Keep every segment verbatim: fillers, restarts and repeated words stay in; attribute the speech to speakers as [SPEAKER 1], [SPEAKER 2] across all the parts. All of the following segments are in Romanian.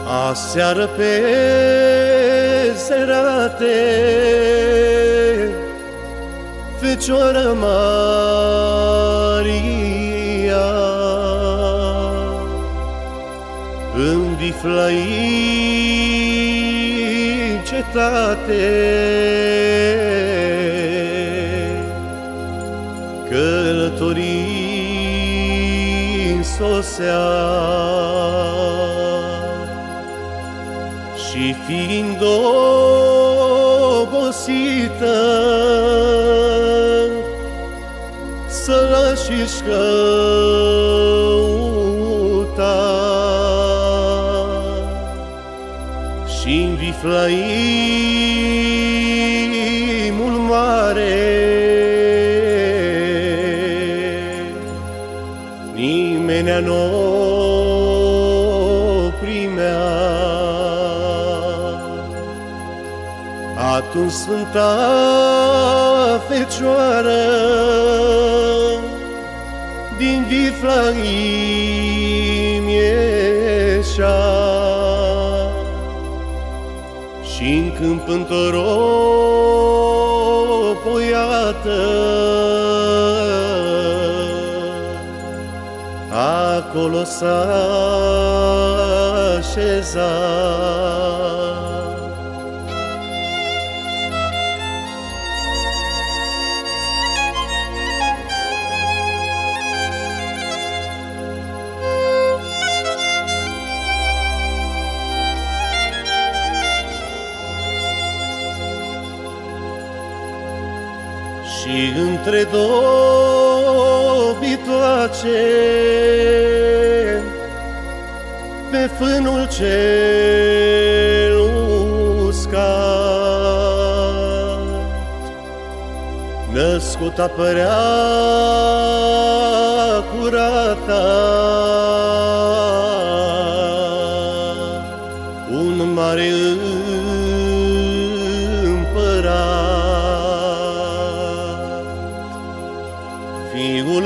[SPEAKER 1] Aseară pe serate, Fecioară Maria, în Viflaim cetate, călătorii sosea. Și fiind obosită, să lași căuta, și-n Viflaimul mare nimenea n-o primea. Atunci Sfânta Fecioară din Viflaim ieșea, și-n câmp întoropăiată, acolo s-a așezat. Și între două bitoace, pe fânul cel uscat, născut apărea curata, un mare Fiul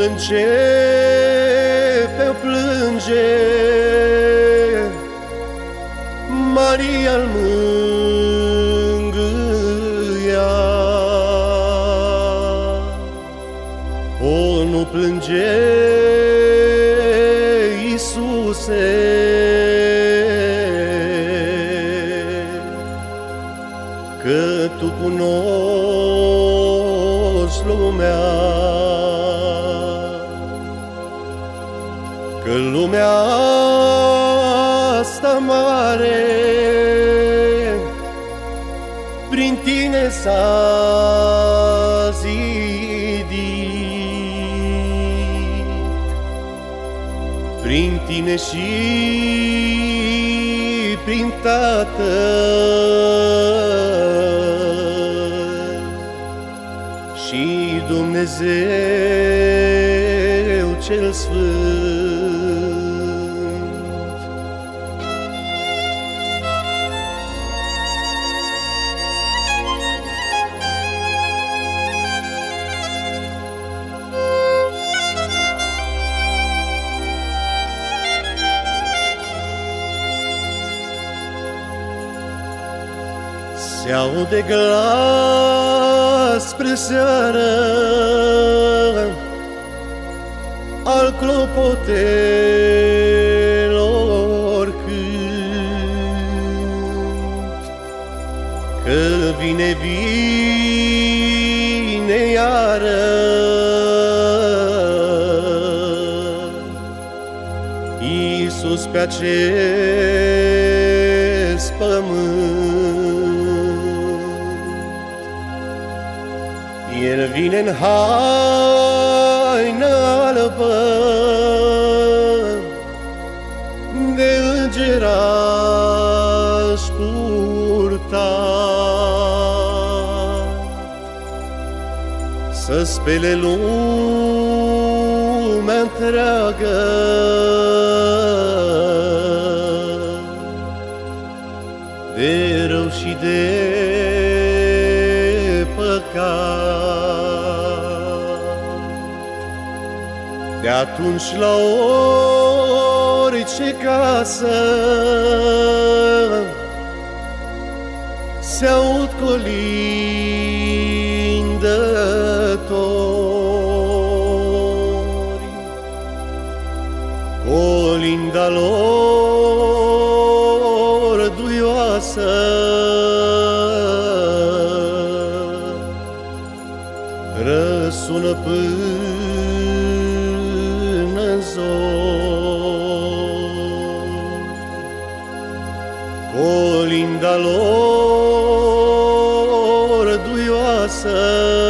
[SPEAKER 1] începe plânge, Maria-l mângâia. O, nu plânge, Iisuse, că Tu cunoști lumea, că lumea asta mare prin Tine s-a zidit, prin Tine și prin Tatăl și Dumnezeu cel Sfânt. Se aude glas spre seară al clopotelor cânt, că vine, vine iară Iisus pe acest pământ. El vine în haină albă de îngeraș purtat, să spele lumea întreagă de rău și de păcat. De atunci la orice casă se aud colindători, colinda lor duioasă, răsună până în zori. Colinda lor duioasă